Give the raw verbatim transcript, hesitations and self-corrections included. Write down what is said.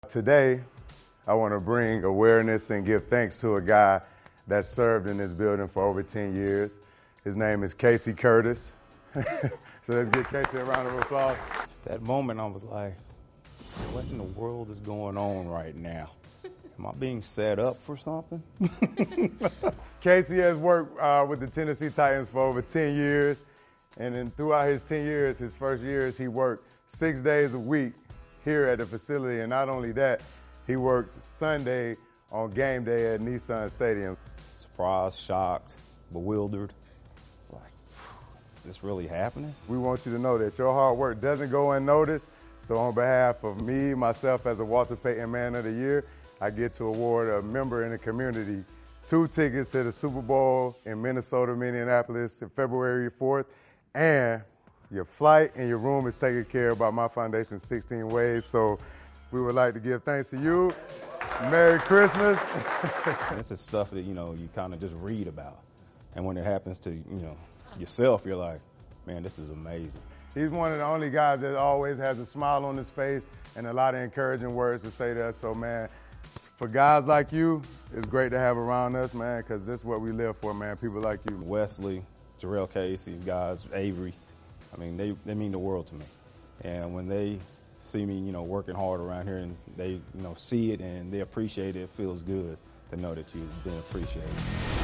Today, I want to bring awareness and give thanks to a guy that served in this building for over ten years. His name is Casey Curtis. So let's give Casey a round of applause. That moment I was like, what in the world is going on right now? Am I being set up for something? Casey has worked uh, with the Tennessee Titans for over ten years. And then throughout his ten years, his first years, he worked six days a week here at the facility. And not only that, he worked Sunday on game day at Nissan Stadium. Surprised, shocked, bewildered. It's like, is this really happening? We want you to know that your hard work doesn't go unnoticed. So on behalf of me, myself as a Walter Payton Man of the Year, I get to award a member in the community two tickets to the Super Bowl in Minnesota, Minneapolis, on February fourth. And your flight and your room is taken care of by my foundation, sixteen Ways. So we would like to give thanks to you. Merry Christmas. This is stuff that, you know, you kind of just read about. And when it happens to, you know, yourself, you're like, man, this is amazing. He's one of the only guys that always has a smile on his face and a lot of encouraging words to say to us. So, man, for guys like you, it's great to have around us, man, because this is what we live for, man, people like you. Wesley, Jarrell Casey, guys, Avery, I mean, they, they mean the world to me. And when they see me, you know, working hard around here and they, you know, see it and they appreciate it, it feels good to know that you've been appreciated.